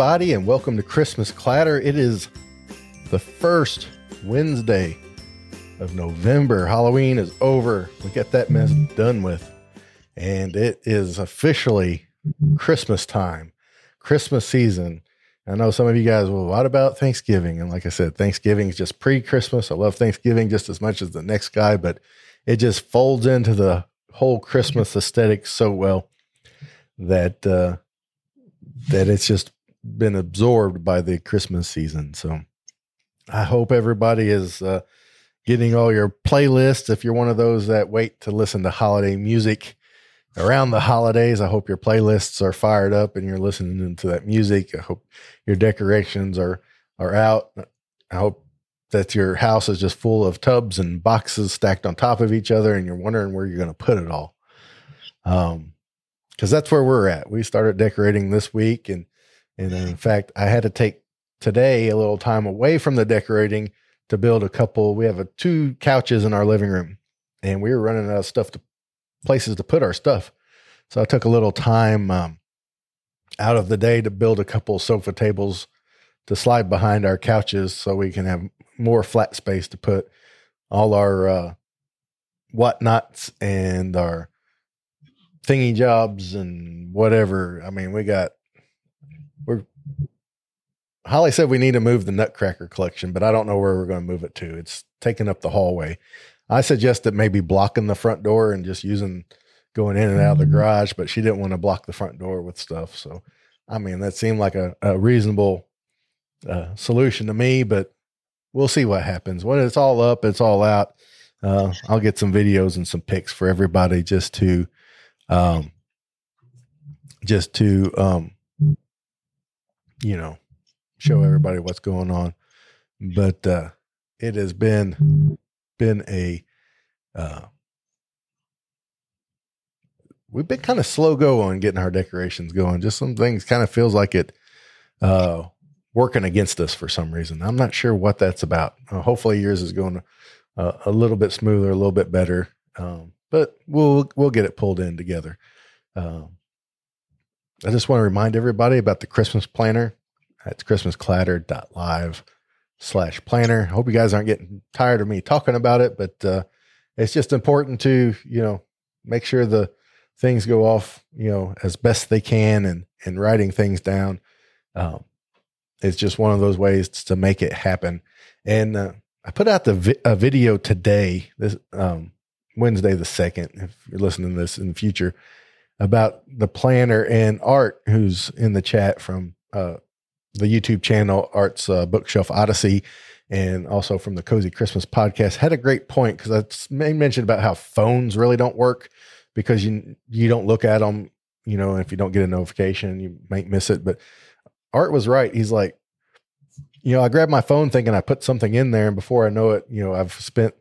everybody, and welcome to Christmas Clatter. It is the first Wednesday of November. Halloween is over. We got that mess done with, and it is officially Christmas time, Christmas season. I know some of you guys, well, what about Thanksgiving? And like I said, Thanksgiving is just pre-Christmas. I love Thanksgiving just as much as the next guy, but it just folds into the whole Christmas aesthetic so well that it's just been absorbed by the Christmas season. So I hope everybody is getting all your playlists. If you're one of those that wait to listen to holiday music around the holidays, I hope your playlists are fired up and you're listening to that music. I hope your decorations are out. I hope that your house is just full of tubs and boxes stacked on top of each other and you're wondering where you're going to put it all. Because that's where we're at. We started decorating this week, and in fact, I had to take today a little time away from the decorating to build a couple. We have two couches in our living room, and we were running out of places to put our stuff. So I took a little time out of the day to build a couple sofa tables to slide behind our couches so we can have more flat space to put all our whatnots and our thingy jobs and whatever. I mean, Holly said we need to move the Nutcracker collection, but I don't know where we're going to move it to. It's taking up the hallway. I suggested maybe blocking the front door and just going in and out of the garage, but she didn't want to block the front door with stuff. So, I mean, that seemed like a reasonable solution to me, but we'll see what happens. When it's all up, it's all out. I'll get some videos and some pics for everybody just to show everybody what's going on. But it has been a we've been kind of slow go on getting our decorations going. Just some things kind of feels like it working against us for some reason. I'm not sure what that's about. Hopefully yours is going a little bit smoother, a little bit better. But we'll get it pulled in together. I just want to remind everybody about the Christmas planner. That's christmasclatter.live/planner. I hope you guys aren't getting tired of me talking about it, but it's just important to, make sure the things go off, as best they can and writing things down. It's just one of those ways to make it happen. And I put out a video today, this Wednesday the 2nd, if you're listening to this in the future, about the planner, and Art, who's in the chat from the YouTube channel, Art's Bookshelf Odyssey, and also from the Cozy Christmas podcast, had a great point, because I mentioned about how phones really don't work because you don't look at them, if you don't get a notification, you might miss it. But Art was right. He's like, I grabbed my phone thinking I put something in there, and before I know it, I've spent,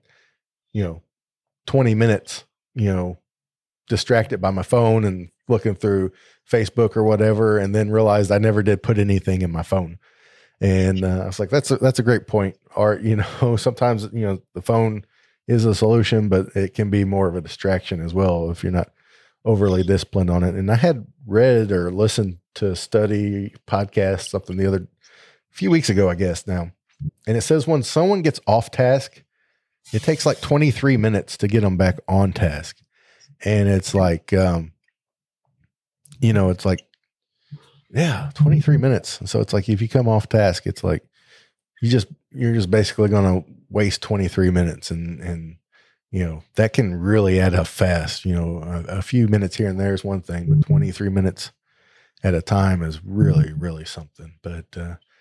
20 minutes, distracted by my phone and looking through Facebook or whatever, and then realized I never did put anything in my phone. And I was like, that's a great point, Art. Sometimes, the phone is a solution, but it can be more of a distraction as well if you're not overly disciplined on it. And I had read or listened to a study podcast, something a few weeks ago, I guess now. And it says when someone gets off task, it takes like 23 minutes to get them back on task. And it's like, it's like, 23 minutes. And so it's like, if you come off task, it's like, you're just basically going to waste 23 minutes. And, that can really add up fast. A few minutes here and there is one thing, but 23 minutes at a time is really, really something. But,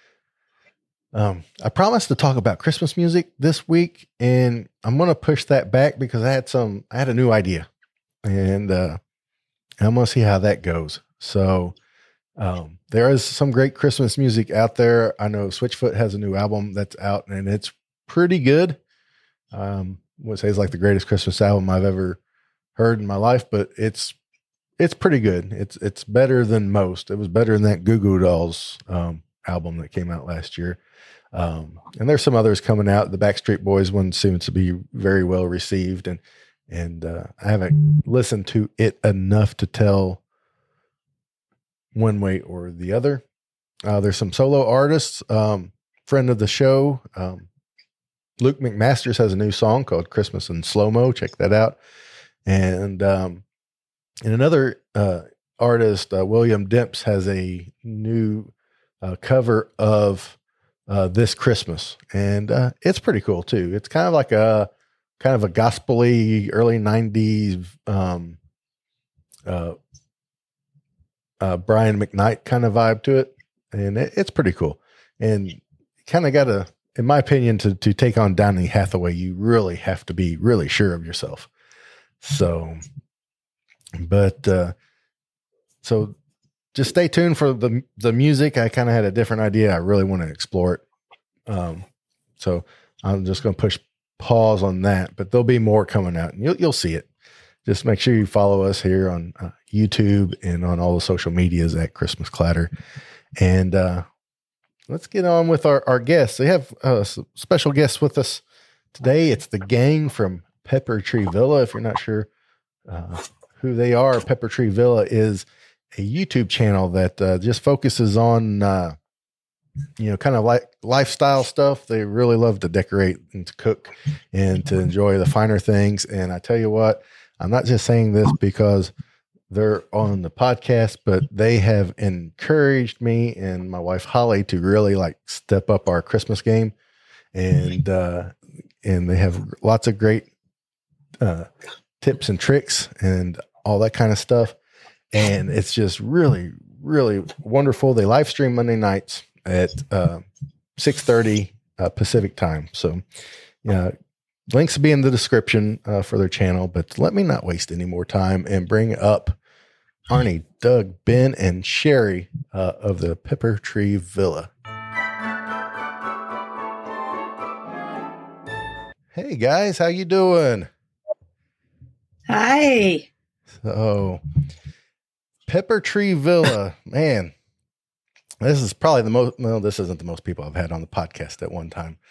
I promised to talk about Christmas music this week, and I'm going to push that back because I had a new idea, and I'm going to see how that goes. So, there is some great Christmas music out there. I know Switchfoot has a new album that's out, and it's pretty good. I would say it's like the greatest Christmas album I've ever heard in my life, but it's pretty good. It's better than most. It was better than that Goo Goo Dolls, album that came out last year. And there's some others coming out. The Backstreet Boys one seems to be very well received, and I haven't listened to it enough to tell one way or the other. There's some solo artists. Friend of the show, Luke McMasters has a new song called Christmas in Slow-Mo. Check that out. And another artist, William Demps, has a new cover of This Christmas. And it's pretty cool too. It's kind of like a gospel-y early 90s Brian McKnight kind of vibe to it. And it's pretty cool. And kind of got to, in my opinion, to take on Donny Hathaway, you really have to be really sure of yourself. So, but, so just stay tuned for the music. I kind of had a different idea. I really want to explore it. So I'm just going to push pause on that, but there'll be more coming out and you'll see it. Just make sure you follow us here on YouTube and on all the social medias at Christmas Clatter. And, let's get on with our guests. We have special guests with us today. It's the gang from Pepper Tree Villa. If you're not sure who they are, Pepper Tree Villa is a YouTube channel that just focuses on, kind of like lifestyle stuff. They really love to decorate and to cook and to enjoy the finer things. And I tell you what, I'm not just saying this because they're on the podcast, but they have encouraged me and my wife Holly to really like step up our Christmas game. And they have lots of great tips and tricks and all that kind of stuff. And it's just really, really wonderful. They live stream Monday nights at 6:30 Pacific time. So, links will be in the description for their channel, but let me not waste any more time and bring up Arnie, Doug, Ben, and Sherry of the Pepper Tree Villa. Hey guys, how you doing? Hi. So, Pepper Tree Villa, man, this is probably the most. Well, this isn't the most people I've had on the podcast at one time.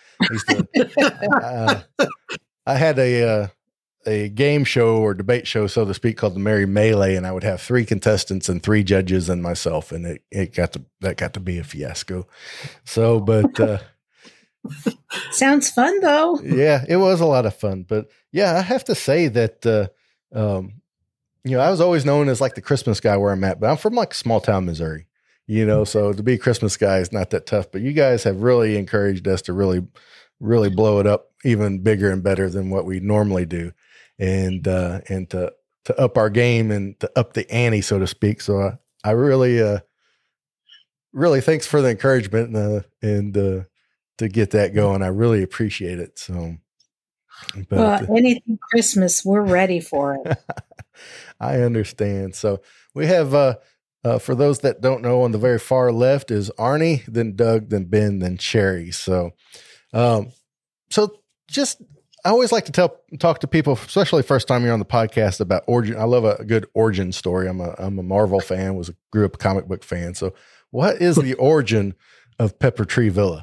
I had a game show or debate show, so to speak, called the Merry Melee, and I would have 3 contestants and 3 judges and myself, and it got to be a fiasco. So, but sounds fun though. Yeah, it was a lot of fun. But yeah, I have to say that I was always known as like the Christmas guy where I'm at, but I'm from like small town Missouri, so to be a Christmas guy is not that tough. But you guys have really encouraged us to really, really blow it up even bigger and better than what we normally do. And to up our game and to up the ante, so to speak. So I really, really thanks for the encouragement and to get that going. I really appreciate it. So, but anything Christmas, we're ready for it. I understand. So we have, for those that don't know, on the very far left is Arnie, then Doug, then Ben, then Sherry. So, just, I always like to talk to people, especially first time you're on the podcast, about origin. I love a good origin story. I'm a Marvel fan, grew up a comic book fan. So what is the origin of Pepper Tree Villa?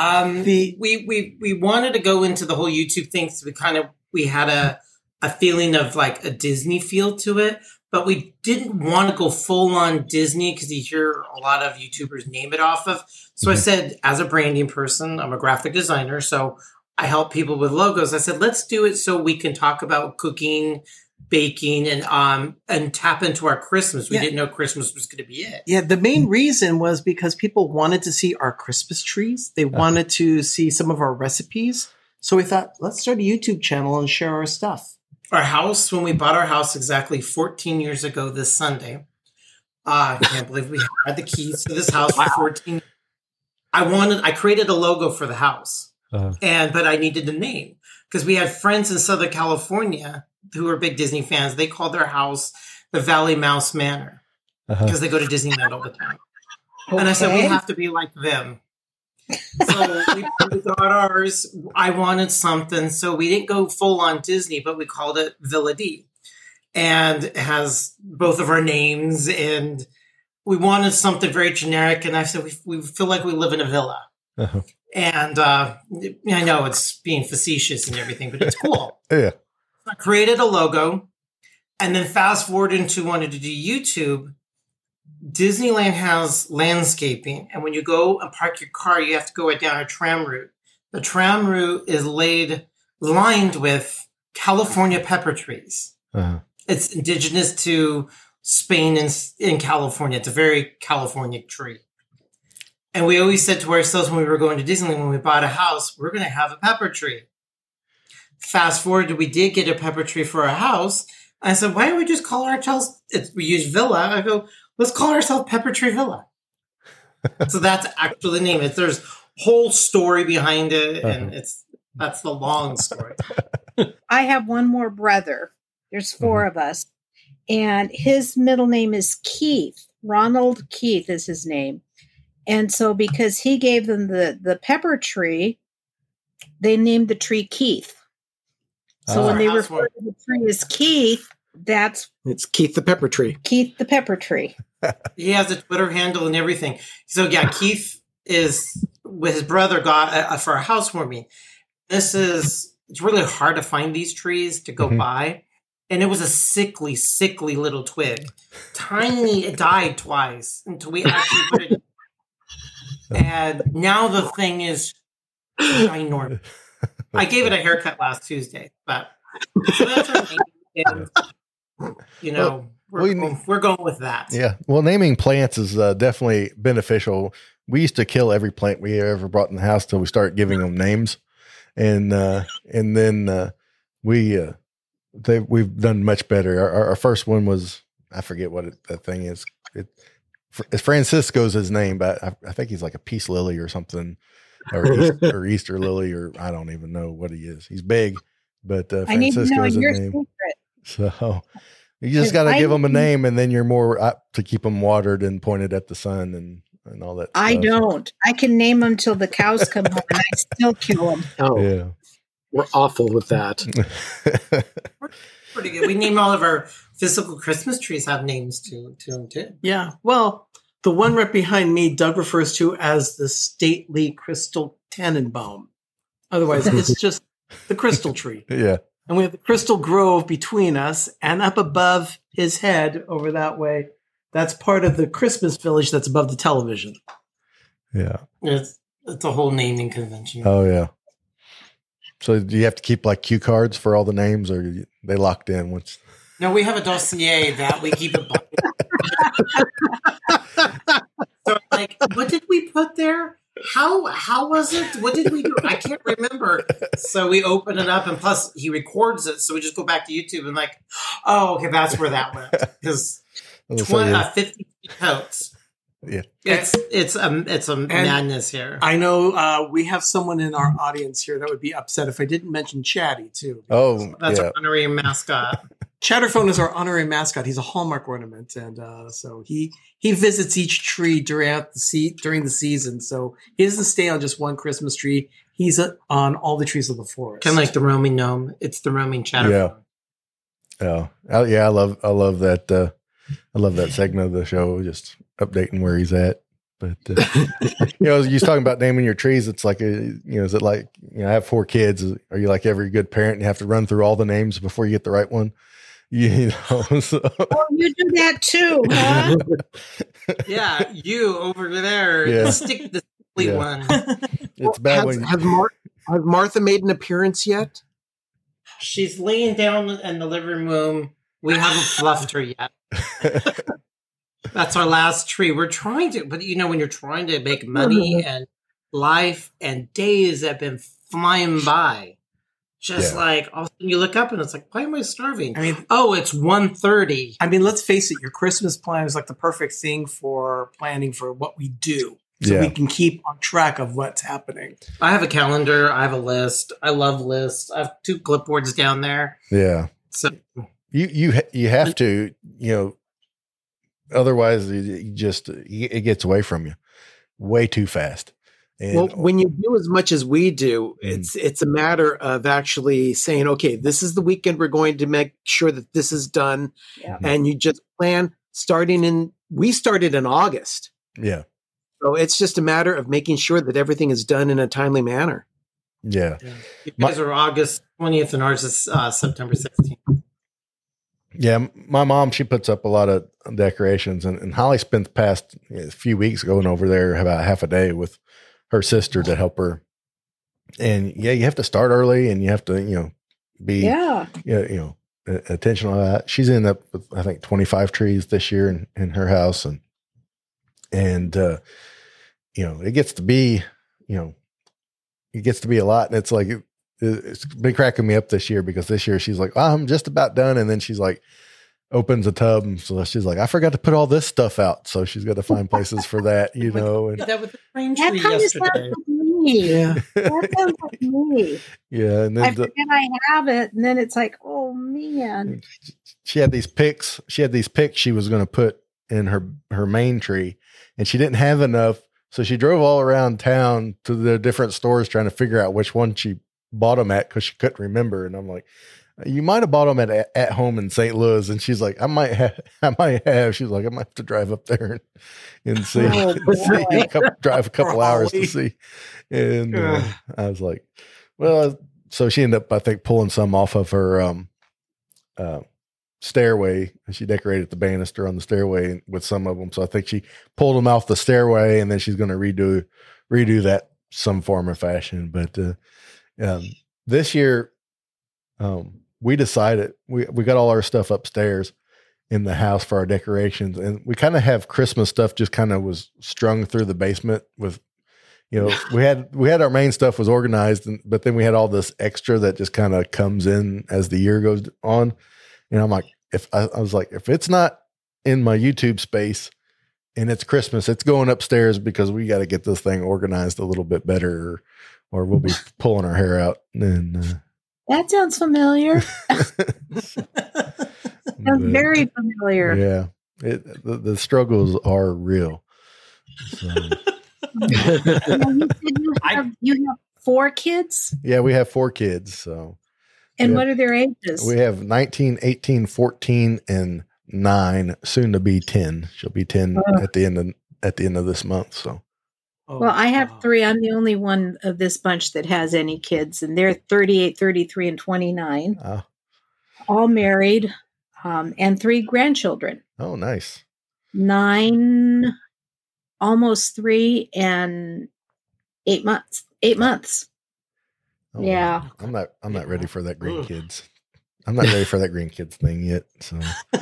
We wanted to go into the whole YouTube thing. So we had a feeling of like a Disney feel to it, but we didn't want to go full on Disney because you hear a lot of YouTubers name it off of. So I said, as a branding person, I'm a graphic designer. So I help people with logos. I said, let's do it so we can talk about cooking, baking, and tap into our Christmas. We didn't know Christmas was going to be it. Yeah, the main reason was because people wanted to see our Christmas trees. They wanted to see some of our recipes. So we thought, let's start a YouTube channel and share our stuff. Our house, when we bought our house exactly 14 years ago this Sunday, I can't believe we had the keys to this house for 14. I created a logo for the house. But I needed a name because we had friends in Southern California who were big Disney fans. They called their house the Valley Mouse Manor because they go to Disneyland all the time. Okay. And I said, we have to be like them. So we got ours. I wanted something. So we didn't go full on Disney, but we called it Villa D. And it has both of our names. And we wanted something very generic. And I said, we feel like we live in a villa. Uh-huh. And I know it's being facetious and everything, but it's cool. Yeah. I created a logo and then fast forward into wanted to do YouTube. Disneyland has landscaping, and when you go and park your car, you have to go right down a tram route. The tram route is lined with California pepper trees. Uh-huh. It's indigenous to Spain and in California. It's a very California tree. And we always said to ourselves when we were going to Disneyland, when we bought a house, we're going to have a pepper tree. Fast forward, we did get a pepper tree for our house. I said, why don't we just call ourselves, we use Villa. I go, let's call ourselves Pepper Tree Villa. So that's actually the name. There's whole story behind it, and that's the long story. I have one more brother. There's 4 of us, and his middle name is Keith. Ronald Keith is his name. And so because he gave them the pepper tree, they named the tree Keith. So when they refer to the tree as Keith, it's Keith the Pepper Tree. Keith the Pepper Tree. He has a Twitter handle and everything. So yeah, Keith is with his brother got for a housewarming. It's really hard to find these trees to go by. And it was a sickly little twig. Tiny, it died twice until we actually put it in. And now the thing is ginormous. I gave it a haircut last Tuesday, but so that's our name. And, we're going with that. Yeah. Well, naming plants is definitely beneficial. We used to kill every plant we ever brought in the house till we started giving them names. And then we've done much better. Our first one was, I forget what that thing is. Francisco's his name, but I think he's like a peace lily or something, or Easter lily, or I don't even know what he is. He's big, but Francisco's his name. Secret. So you just got to give them a name, and then you're more apt to keep them watered and pointed at the sun and all that. I don't. I can name them till the cows come home, and I still kill them. Oh, yeah. We're awful with that. Pretty good. We name all of our physical Christmas trees have names to them too. Yeah. Well, the one right behind me, Doug refers to as the stately crystal Tannenbaum. Otherwise, it's just the crystal tree. Yeah. And we have the crystal grove between us, and up above his head over that way, that's part of the Christmas village that's above the television. Yeah. It's a whole naming convention. Oh, yeah. So do you have to keep like cue cards for all the names, or are they locked in once? No, we have a dossier that we keep it. So, like, what did we put there? How was it? What did we do? I can't remember. So we open it up, and plus he records it. So we just go back to YouTube and like, oh, okay, that's where that went. Because 50 totes. Yeah, it's a madness here. I know we have someone in our audience here that would be upset if I didn't mention Chatty too. Oh, that's our honorary mascot. Chatterphone is our honorary mascot. He's a Hallmark ornament, and so he visits each tree during the season. So he doesn't stay on just one Christmas tree. He's on all the trees of the forest. Kind of like the roaming gnome. It's the roaming Chatterphone. Yeah. Oh, yeah. I love that. I love that segment of the show. Just updating where he's at. But you was talking about naming your trees. It's like is it like I have 4 kids. Are you like every good parent? And you have to run through all the names before you get the right one. So. Oh, you do that too, huh? Yeah, you over there. Yeah. Stick the one. It's bad. Has Martha made an appearance yet? She's laying down in the living room. We haven't fluffed her yet. That's our last tree. We're trying to, but when you're trying to make money and life and days have been flying by, like all of a sudden you look up and it's like, why am I starving? I mean, it's 1:30. I mean, let's face it, your Christmas plan is like the perfect thing for planning for what we do. So we can keep on track of what's happening. I have a calendar. I have a list. I love lists. I have 2 clipboards down there. Yeah. So you have to, otherwise it gets away from you way too fast. And when you do as much as we do, it's a matter of actually saying, okay, this is the weekend we're going to make sure that this is done. Yeah. And you just plan we started in August. Yeah. So it's just a matter of making sure that everything is done in a timely manner. Yeah. You guys are August 20th and ours is September 16th. Yeah, my mom, she puts up a lot of decorations, and Holly spent the past few weeks going over there about half a day with her sister to help her. And yeah, you have to start early, and you have to, be attention on that. She's ended up with, I think, 25 trees this year in her house, and it gets to be, a lot, and it's like it's been cracking me up this year because this year she's like, oh, I'm just about done, and then she's like opens a tub, and so she's like, I forgot to put all this stuff out, so she's got to find places for that, And that with the pine tree That yesterday. Yeah. That sounds like me. yeah, and I then forget I have it, and then it's like, oh man. she had these picks. She had these picks she was going to put in her main tree, and she didn't have enough, so she drove all around town to the different stores trying to figure out which one she bought them at because she couldn't remember. And I'm like, you might have bought them at home in St. Louis. And she's like, I might have. She's like, I might have to drive up there and see, drive a couple hours to see. And I was like, well, so she ended up, I think, pulling some off of her stairway. She decorated the banister on the stairway with some of them. So I think she pulled them off the stairway, and then she's going to redo that some form or fashion. But this year, we decided we got all our stuff upstairs in the house for our decorations, and we kind of have Christmas stuff just kind of was strung through the basement with, we had our main stuff was organized, but then we had all this extra that just kind of comes in as the year goes on. And I'm like, if it's not in my YouTube space and it's Christmas, it's going upstairs because we got to get this thing organized a little bit better, or we'll be pulling our hair out. And that sounds familiar. Sounds very familiar. Yeah, the struggles are real. So. You have 4 kids? Yeah, we have 4 kids. So, and what are their ages? We have 19, 18, 14, and 9. Soon to be 10. She'll be 10 at the end of this month. So. Well, I have 3. I'm the only one of this bunch that has any kids, and they're 38, 33, and 29. All married, and 3 grandchildren. Oh, nice. 9, almost 3, and 8 months. 8 months. Oh, yeah. I'm not ready for that grandkids. I'm not ready for that grandkids thing yet. So.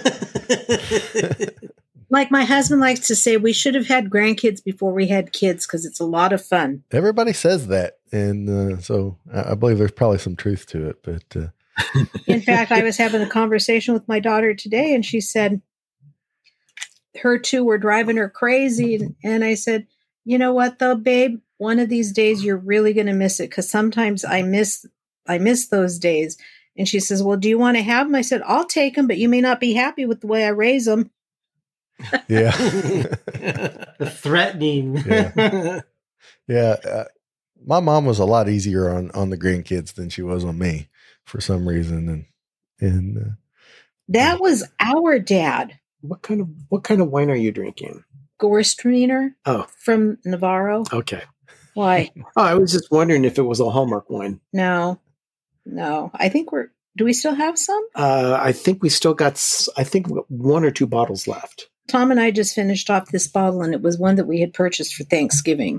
Like my husband likes to say, we should have had grandkids before we had kids because it's a lot of fun. Everybody says that. And so I believe there's probably some truth to it. But in fact, I was having a conversation with my daughter today, and she said her 2 were driving her crazy. And I said, you know what, though, babe? One of these days you're really going to miss it, because sometimes I miss those days. And she says, well, do you want to have them? I said, I'll take them, but you may not be happy with the way I raise them. Yeah. The threatening. Yeah. My mom was a lot easier on the grandkids than she was on me for some reason. And that was our dad. What kind of wine are you drinking? Gewürztraminer. Oh, from Navarro. Okay. Why? Oh, I was just wondering if it was a Hallmark wine. No. I think do we still have some? I think we still got, 1 or 2 bottles left. Tom and I just finished off this bottle, and it was one that we had purchased for Thanksgiving.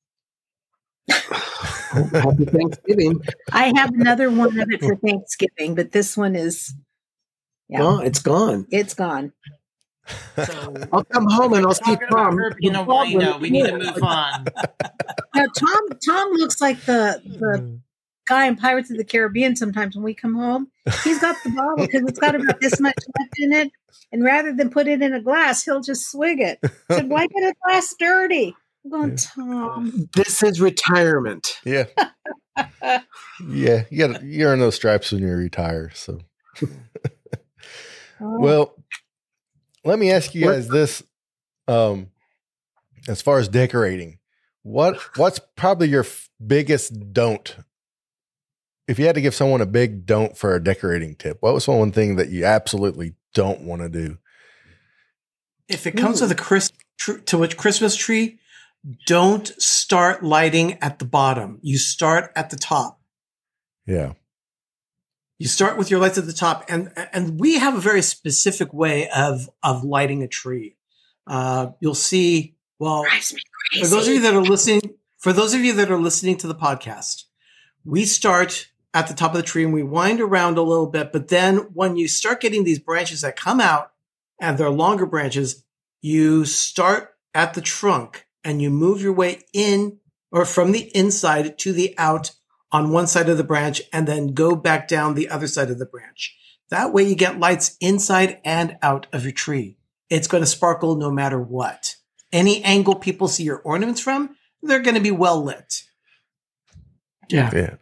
Happy Thanksgiving. I have another one of it for Thanksgiving, but this one is it's gone. It's gone. So, I'll come home and I'll see Tom. We need to move on. Now, Tom looks like the guy in Pirates of the Caribbean sometimes when we come home. He's got the bottle because it's got about this much left in it. And rather than put it in a glass, he'll just swig it. I said, why get a glass dirty? I'm going, Tom. This is retirement. Yeah. Yeah. You earn those stripes when you retire. So, well, let me ask you guys this. As far as decorating, what's probably your biggest don't? If you had to give someone a big don't for a decorating tip, what was one thing that you absolutely don't want to do? If it comes to the Christmas tree, don't start lighting at the bottom. You start at the top. Yeah. You start with your lights at the top, and we have a very specific way of lighting a tree. You'll see. Well, for those of you that are listening to the podcast, we start at the top of the tree and we wind around a little bit. But then when you start getting these branches that come out and they're longer branches, you start at the trunk and you move your way in or from the inside to the out on one side of the branch and then go back down the other side of the branch. That way you get lights inside and out of your tree. It's going to sparkle no matter what. Any angle people see your ornaments from, they're going to be well lit. Yeah.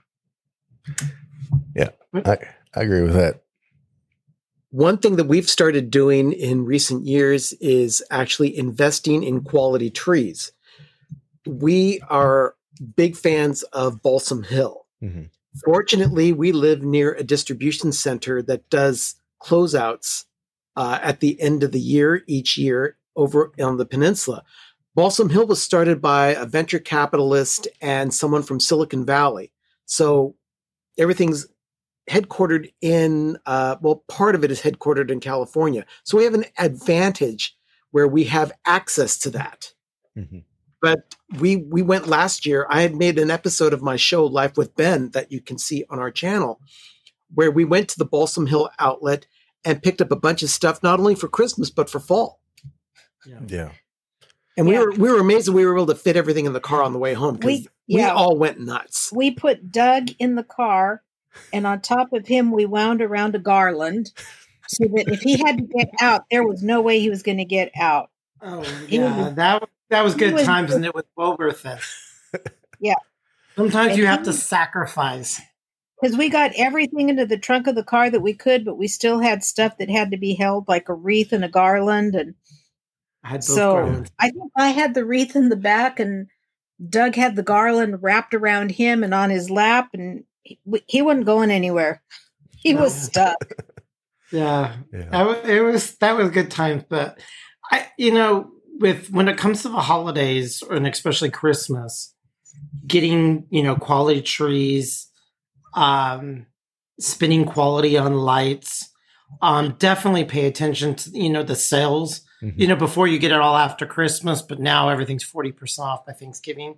I agree with that. One thing that we've started doing in recent years is actually investing in quality trees. We are big fans of Balsam Hill. Mm-hmm. Fortunately, we live near a distribution center that does closeouts at the end of the year, each year over on the peninsula. Balsam Hill was started by a venture capitalist and someone from Silicon Valley. So everything's headquartered in, part of it is headquartered in California. So we have an advantage where we have access to that. Mm-hmm. But we went last year. I had made an episode of my show, Life with Ben, that you can see on our channel, where we went to the Balsam Hill outlet and picked up a bunch of stuff, not only for Christmas, but for fall. Yeah. And we were amazed that we were able to fit everything in the car on the way home because we all went nuts. We put Doug in the car, and on top of him, we wound around a garland so that if he had to get out, there was no way he was going to get out. Oh, yeah. That was good times, and it was well worth it. Yeah. Sometimes you have to sacrifice. Because we got everything into the trunk of the car that we could, but we still had stuff that had to be held, like a wreath and a garland. And I had both garlands. I think I had the wreath in the back, and Doug had the garland wrapped around him and on his lap, and he wasn't going anywhere. He was stuck. Yeah. That was good times. But when it comes to the holidays, and especially Christmas, getting, quality trees, spending quality on lights, definitely pay attention to, the sales, mm-hmm. Before you get it all after Christmas, but now everything's 40% off by Thanksgiving.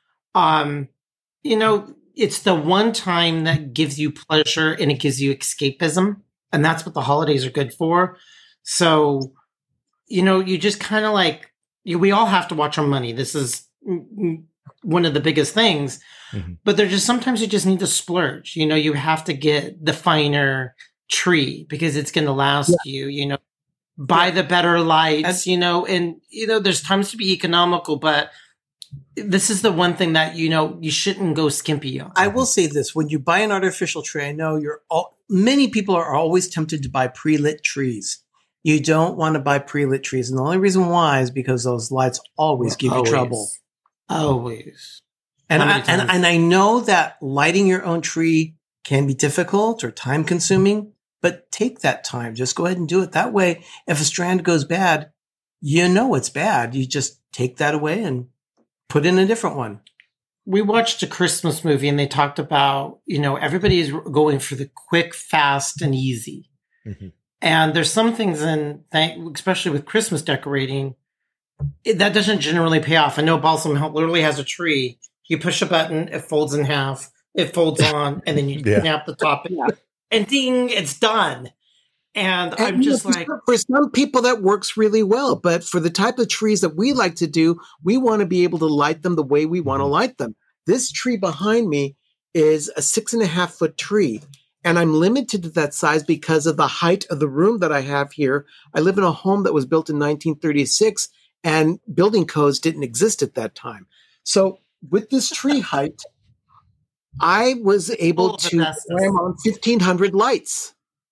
It's the one time that gives you pleasure and it gives you escapism. And that's what the holidays are good for. So, you just kind of we all have to watch our money. This is one of the biggest things, mm-hmm. but sometimes you just need to splurge. You have to get the finer tree because it's going to last you, buy the better lights, and there's times to be economical, but this is the one thing that, you shouldn't go skimpy on. I will say this, when you buy an artificial tree, I know many people are always tempted to buy pre-lit trees. You don't want to buy pre-lit trees. And the only reason why is because those lights always give you trouble. Always. And I know that lighting your own tree can be difficult or time consuming, but take that time. Just go ahead and do it. That way, if a strand goes bad, it's bad. You just take that away and put in a different one. We watched a Christmas movie and they talked about, everybody is going for the quick, fast, and easy. Mm-hmm. And there's some things especially with Christmas decorating, that doesn't generally pay off. I know Balsam Hill literally has a tree. You push a button, it folds in half, it folds on, and then you snap the top, and ding, it's done. And I'm just for some people that works really well, but for the type of trees that we like to do, we want to be able to light them the way we want to light them. This tree behind me is a 6.5 foot tree. And I'm limited to that size because of the height of the room that I have here. I live in a home that was built in 1936 and building codes didn't exist at that time. So with this tree height, I was able to cram on 1,500 lights.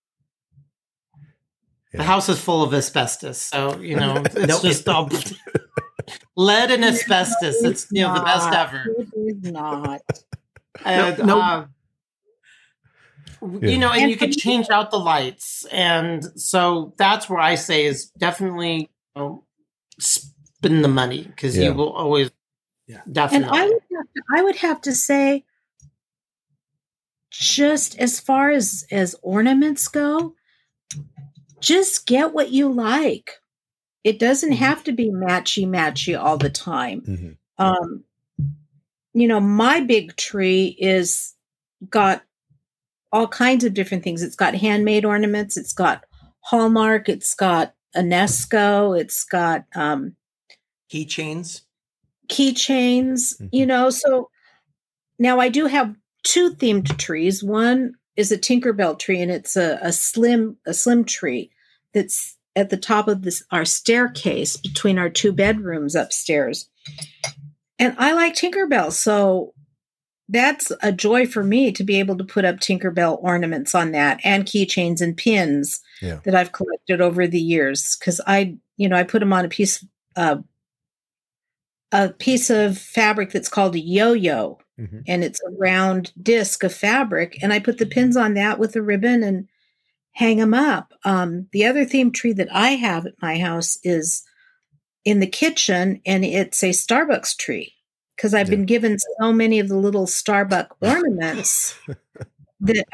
The house is full of asbestos. So, it's just lead and asbestos. It's, the best ever. It is not. And, and you can change out the lights. And so that's where I say is definitely spend the money because you will always definitely. And I would have to say just as far as ornaments go, just get what you like. It doesn't have to be matchy all the time. My big tree is got all kinds of different things. It's got handmade ornaments. It's got Hallmark. It's got UNESCO. It's got keychains. So now I do have 2 themed trees. One is a Tinkerbell tree, and it's a slim tree that's at the top of our staircase between our 2 bedrooms upstairs. And I like Tinkerbell, so that's a joy for me to be able to put up Tinkerbell ornaments on that, and keychains and pins that I've collected over the years. Because I put them on a piece of fabric that's called a yo-yo, and it's a round disc of fabric, and I put the pins on that with a ribbon and hang them up. The other themed tree that I have at my house is in the kitchen, and it's a Starbucks tree, because I've been given so many of the little Starbucks ornaments that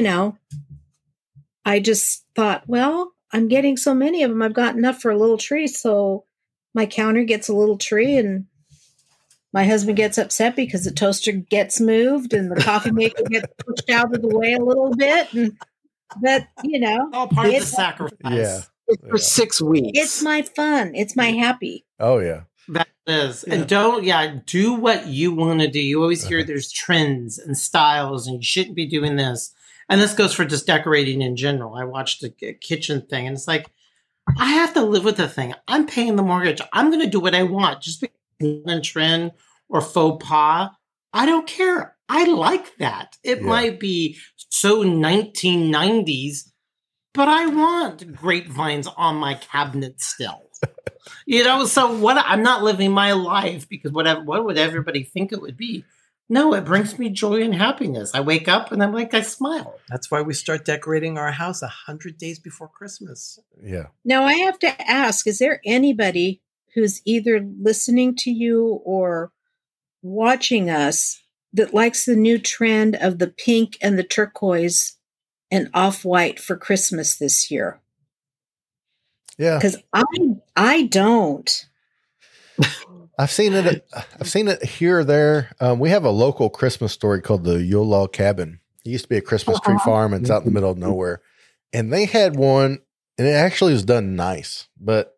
I just thought, well, I'm getting so many of them. I've got enough for a little tree. So my counter gets a little tree, and my husband gets upset because the toaster gets moved and the coffee maker gets pushed out of the way a little bit. But, all part of the sacrifice. Yeah. For 6 weeks. It's my fun. It's my happy. Oh, yeah. That is. And do what you want to do. You always hear there's trends and styles, and you shouldn't be doing this. And this goes for just decorating in general. I watched a kitchen thing, and it's like, I have to live with the thing. I'm paying the mortgage. I'm going to do what I want. Just because it's a trend or faux pas, I don't care. I like that. It might be so 1990s, but I want grapevines on my cabinet still. So what? I'm not living my life because what would everybody think it would be? No, it brings me joy and happiness. I wake up and I'm like, I smile. That's why we start decorating our house 100 days before Christmas. Yeah. Now I have to ask, is there anybody who's either listening to you or watching us that likes the new trend of the pink and the turquoise and off-white for Christmas this year? Yeah. Because I don't. I've seen it here or there. We have a local Christmas story called the Yule Log Cabin. It used to be a Christmas tree farm, and it's out in the middle of nowhere. And they had one, and it actually was done nice. But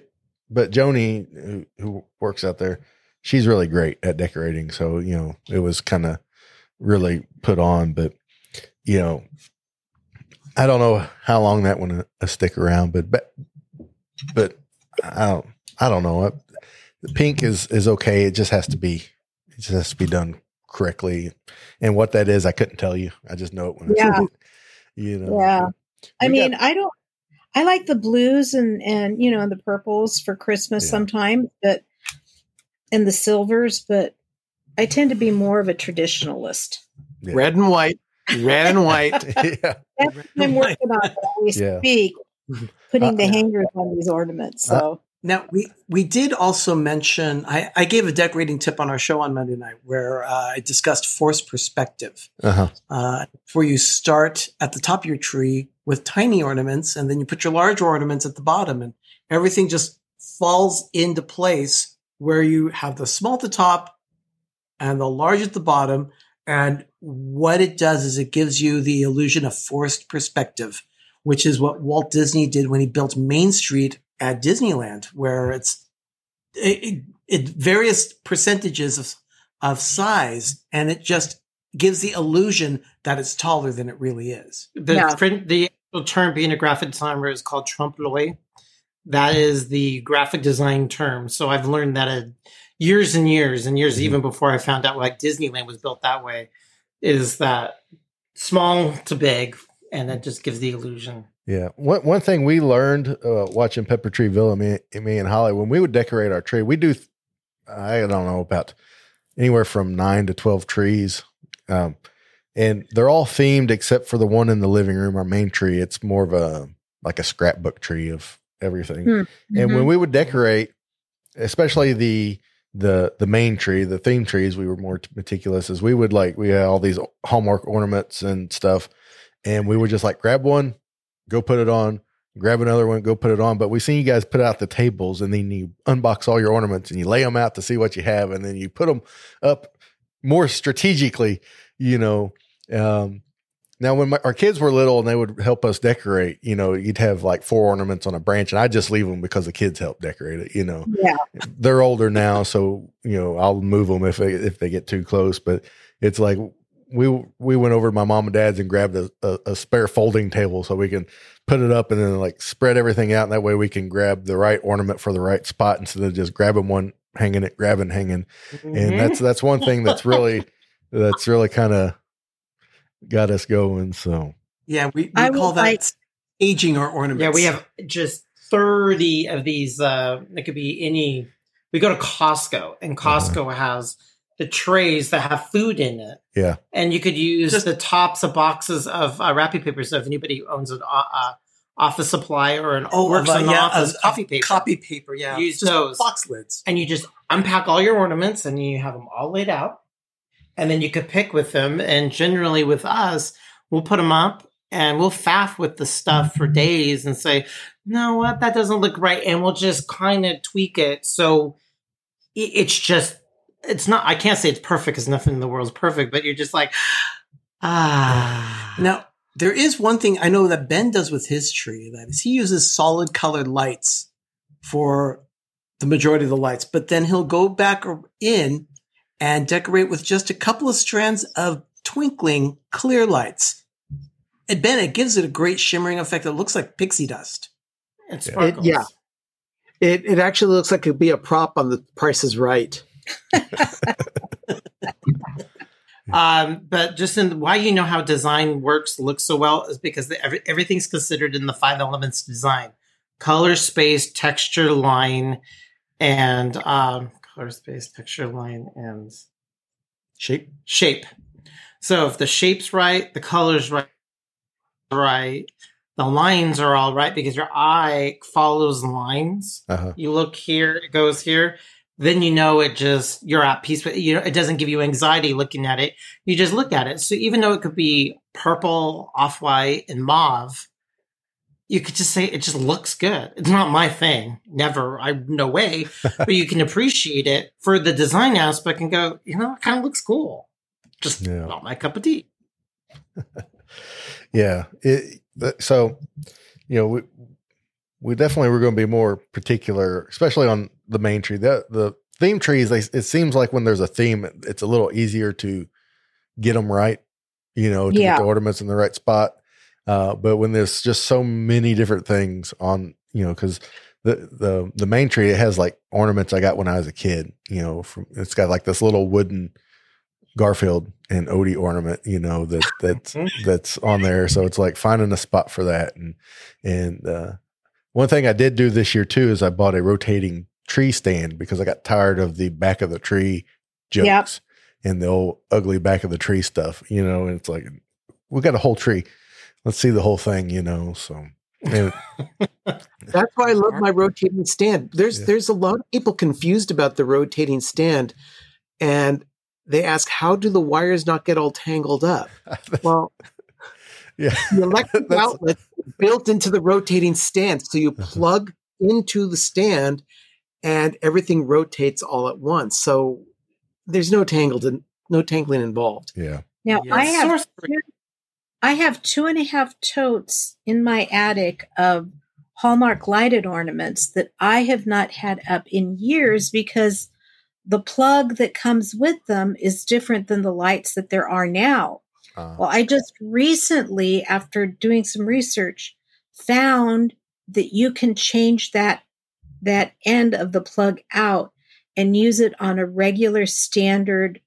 Joni, who works out there, she's really great at decorating. So, it was kind of really put on. But, I don't know how long that one will stick around. But I don't know. The pink is okay. It just has to be done correctly. And what that is, I couldn't tell you. I just know it when I see it. Yeah. I like the blues and the purples for Christmas sometimes, and the silvers, but I tend to be more of a traditionalist. Yeah. Red and white. Yeah. That's what I'm working on as we speak, putting the hangers on these ornaments. So now we did also mention, I gave a decorating tip on our show on Monday night where I discussed forced perspective. Where you start at the top of your tree with tiny ornaments, and then you put your large ornaments at the bottom, and everything just falls into place where you have the small at the top and the large at the bottom. And what it does is it gives you the illusion of forced perspective, which is what Walt Disney did when he built Main Street at Disneyland, where it's various percentages of size, and it just gives the illusion that it's taller than it really is. The actual term being a graphic designer is called trompe-l'oeil. That is the graphic design term. So I've learned that years and years and years, even before I found out why Disneyland was built that way, is that small to big, and it just gives the illusion. Yeah. One thing we learned watching Pepper Tree Villa, me and Holly, when we would decorate our tree, we do, I don't know, about anywhere from 9 to 12 trees. And they're all themed except for the one in the living room, our main tree. It's more of a scrapbook tree of everything. And when we would decorate, especially the the main tree, the theme trees, we were more meticulous. As we had all these Hallmark ornaments and stuff, and we would just like grab one, go put it on, grab another one, go put it on. But we seen you guys put out the tables, and then you unbox all your ornaments and you lay them out to see what you have, and then you put them up more strategically, now, when our kids were little and they would help us decorate, you'd have like 4 ornaments on a branch, and I just leave them because the kids help decorate it. Yeah. They're older now, so I'll move them if they get too close. But it's like we went over to my mom and dad's and grabbed a spare folding table so we can put it up and then like spread everything out. And that way we can grab the right ornament for the right spot instead of just grabbing one, hanging it, grabbing, hanging. Mm-hmm. And that's one thing that's really kind of got us going. So yeah, we call that aging our ornaments. Yeah, we have just 30 of these. It could be any. We go to Costco, and Costco has the trays that have food in it. Yeah, and you could use just the tops of boxes of wrapping paper. So if anybody owns an office supply or an works in the office copy paper, yeah, use just those box lids, and you just unpack all your ornaments, and you have them all laid out. And then you could pick with them. And generally with us, we'll put them up and we'll faff with the stuff for days and say, no, what? That doesn't look right. And we'll just kind of tweak it. So it's not, I can't say it's perfect because nothing in the world is perfect, but you're just like, Now, there is one thing I know that Ben does with his tree. That is, he uses solid colored lights for the majority of the lights, but then he'll go back in and decorate with just a couple of strands of twinkling clear lights. And Ben, it gives it a great shimmering effect that looks like pixie dust. It sparkles. It actually looks like it could be a prop on The Price is Right. But just why how design looks so well is because everything's considered in the 5 elements design: color, space, texture, line, and color, space, texture, line, and shape. So if the shape's right, the color's right, the lines are all right because your eye follows lines. Uh-huh. You look here, it goes here. Then you're at peace with it. It doesn't give you anxiety looking at it. You just look at it. So even though it could be purple, off-white, and mauve, you could just say it just looks good. It's not my thing. Never. No way. But you can appreciate it for the design aspect and go, it kind of looks cool. Just not my cup of tea. Yeah. So, we definitely were going to be more particular, especially on the main tree. The theme trees, it seems like when there's a theme, it's a little easier to get them right, to get the ornaments in the right spot. But when there's just so many different things on, because the main tree, it has like ornaments I got when I was a kid. It's got like this little wooden Garfield and Odie ornament, that's on there. So it's like finding a spot for that. And one thing I did do this year too is I bought a rotating tree stand because I got tired of the back of the tree jokes and the old ugly back of the tree stuff. And it's like we got a whole tree. Let's see the whole thing, so. And, that's why I love my rotating stand. There's a lot of people confused about the rotating stand, and they ask, how do the wires not get all tangled up? Well, the electric outlet is built into the rotating stand. So you plug into the stand and everything rotates all at once. So there's no tangling involved. Yeah. Now I have 2.5 totes in my attic of Hallmark lighted ornaments that I have not had up in years because the plug that comes with them is different than the lights that there are now. Well, I just recently, after doing some research, found that you can change that end of the plug out and use it on a regular standard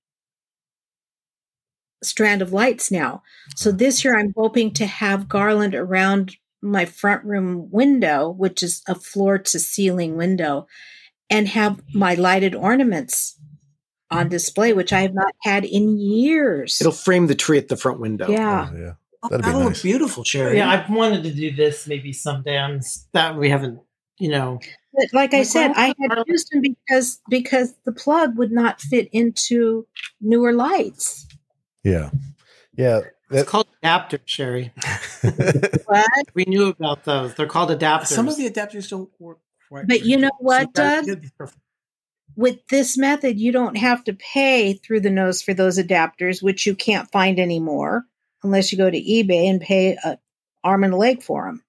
strand of lights now. So this year I'm hoping to have garland around my front room window, which is a floor to ceiling window, and have my lighted ornaments on display, which I have not had in years. It'll frame the tree at the front window. Yeah. That'd be nice. Look beautiful, Sherry. Yeah, I've wanted to do this maybe someday. That we haven't, But like I My said, I grandpa- had used them because the plug would not fit into newer lights. Yeah. It's called adapters, Sherry. But We knew about those. They're called adapters. Some of the adapters don't work quite. But you know what, Doug? Doug? with this method, you don't have to pay through the nose for those adapters, which you can't find anymore unless you go to eBay and pay an arm and a leg for them.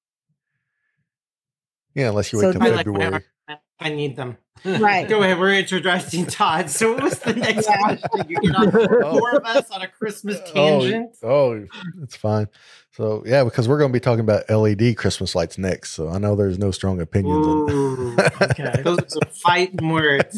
Yeah, unless you So wait till I like February. I need them. Right. Go ahead. We're introducing Todd. So what was the next question? You get on more of us on a Christmas tangent. Oh, it's fine. So yeah, because we're going to be talking about LED Christmas lights next. So I know there's no strong opinions. Ooh, okay. Those are some fighting words.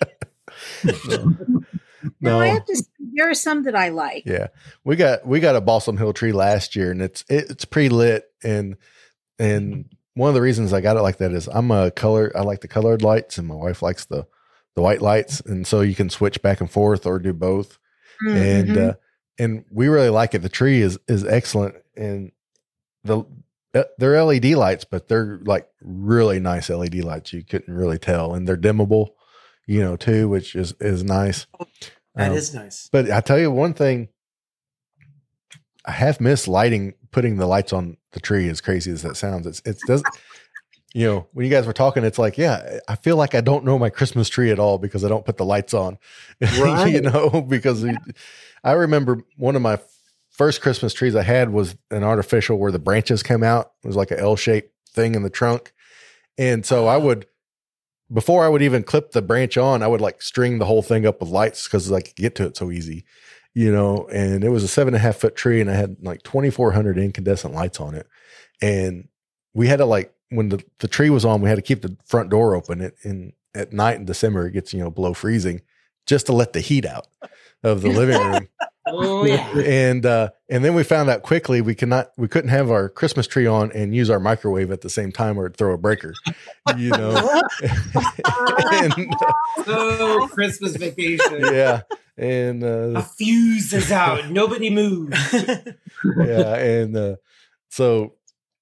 No, I have to say, there are some that I like. Yeah, we got a Balsam Hill tree last year, and it's pre-lit, and one of the reasons I got it like that is I like the colored lights, and my wife likes the white lights, and so you can switch back and forth or do both. Mm-hmm. And we really like it. The tree is excellent, and they're LED lights, but they're like really nice LED lights. You couldn't really tell, and they're dimmable, too, which is nice. That is nice. But I tell you one thing, I have missed putting the lights on the tree, as crazy as that sounds. It doesn't, when you guys were talking, it's like, yeah, I feel like I don't know my Christmas tree at all because I don't put the lights on, Right. because I remember one of my first Christmas trees I had was an artificial where the branches came out. It was like an L-shaped thing in the trunk. And so before I would even clip the branch on, I would like string the whole thing up with lights because I could get to it so easy, and it was a 7.5 foot tree and I had like 2,400 incandescent lights on it. And we had to when the tree was on, we had to keep the front door open at night in December, it gets, below freezing just to let the heat out of the living room. Oh yeah. And then we found out quickly we couldn't have our Christmas tree on and use our microwave at the same time or it'd throw a breaker, And, Oh, Christmas vacation. yeah. And A fuse is out. Nobody moves. yeah. And so,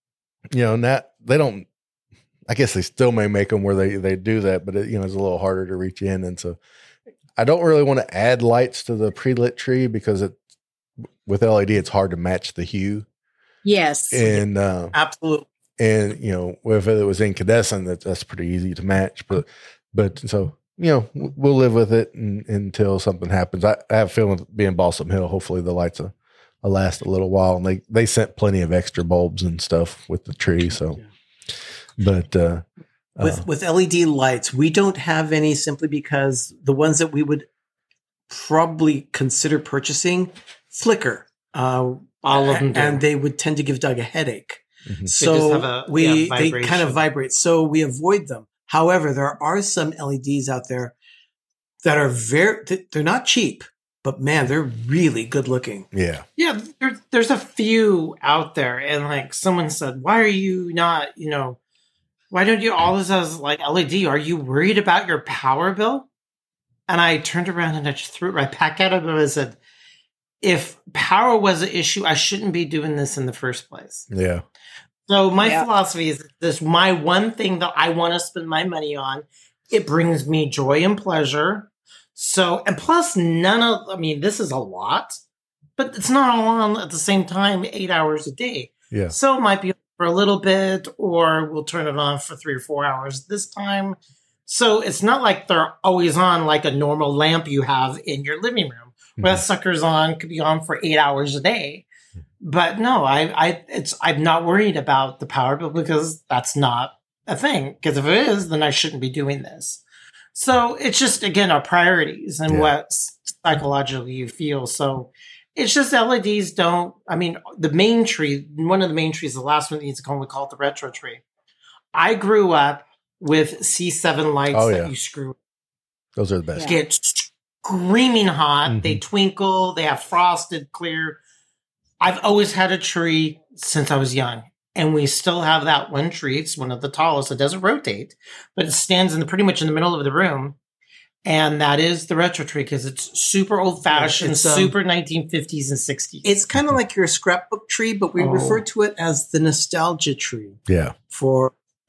now they don't, I guess they still may make them where they do that, but it's a little harder to reach in. And so I don't really want to add lights to the pre-lit tree because with LED, it's hard to match the hue. Yes. And, Absolutely. and, if it was incandescent, that's pretty easy to match, but so, we'll live with it until something happens. I have a feeling being Balsam Hill, hopefully the lights will last a little while, and they sent plenty of extra bulbs and stuff with the tree. So, but, with LED lights, we don't have any simply because the ones that we would probably consider purchasing flicker. All of them do. And they would tend to give Doug a headache. Mhm. So they vibration. kind of vibrate. So we avoid them. However, there are some LEDs out there that are they're not cheap, but man, they're really good looking. yeah. Yeah, there's a few out there, and someone said, "Why are you not? Why don't you always have LED? Are you worried about your power bill?" And I turned around and I just threw it right back at him and I said, "If power was an issue, I shouldn't be doing this in the first place." Yeah. So my philosophy is this: my one thing that I want to spend my money on, it brings me joy and pleasure. So, and plus this is a lot, but it's not all on at the same time, 8 hours a day. Yeah. So it might be for a little bit, or we'll turn it on for 3 or 4 hours this time. So it's not like they're always on like a normal lamp you have in your living room. Where that sucker's could be on for 8 hours a day. But no, I'm not worried about the power bill because that's not a thing. Because if it is, then I shouldn't be doing this. So it's just, again, our priorities and what psychologically you feel. So it's just LEDs the main tree, one of the main trees, the last one we call it the retro tree. I grew up with C7 lights that you screw. Those are the best. Get screaming hot. Mhm. They twinkle. They have frosted clear. I've always had a tree since I was young. And we still have that one tree. It's one of the tallest. It doesn't rotate, but it stands pretty much in the middle of the room. And that is the retro tree because it's super old fashioned, super 1950s and 60s. It's kind of like your scrapbook tree, but we refer to it as the nostalgia tree. Yeah.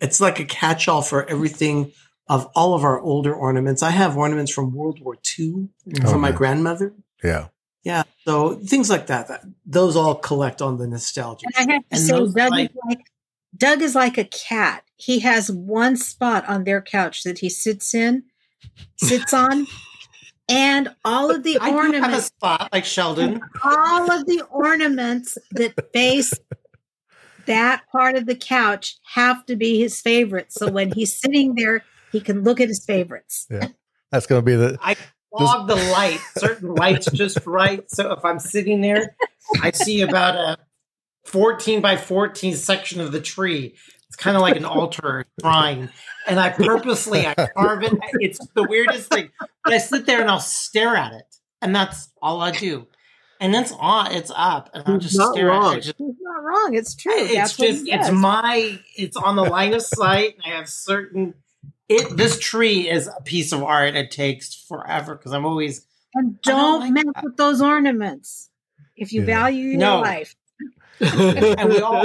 it's like a catch-all for everything of all of our older ornaments. I have ornaments from World War II from my grandmother. Yeah. Yeah. So things like that, those all collect on the nostalgia. And I have to say, Doug is like a cat. He has one spot on their couch that he sits on, and all of the ornaments. I have a spot like Sheldon. All of the ornaments that face that part of the couch have to be his favorites. So when he's sitting there, he can look at his favorites. Yeah. That's going to be the. I log the light, certain lights just right. So if I'm sitting there, I see about a 14 by 14 section of the tree. It's kind of like an altar shrine. And I purposely carve it. It's the weirdest thing. But I sit there and I'll stare at it. And that's all I do. And it's on, it's up. And I'll just stare at it. It's not wrong. It's true. It's it's on the line of sight. And I have certain, this tree is a piece of art. It takes forever because I'm always. And don't mess with those ornaments if you value your life. And we all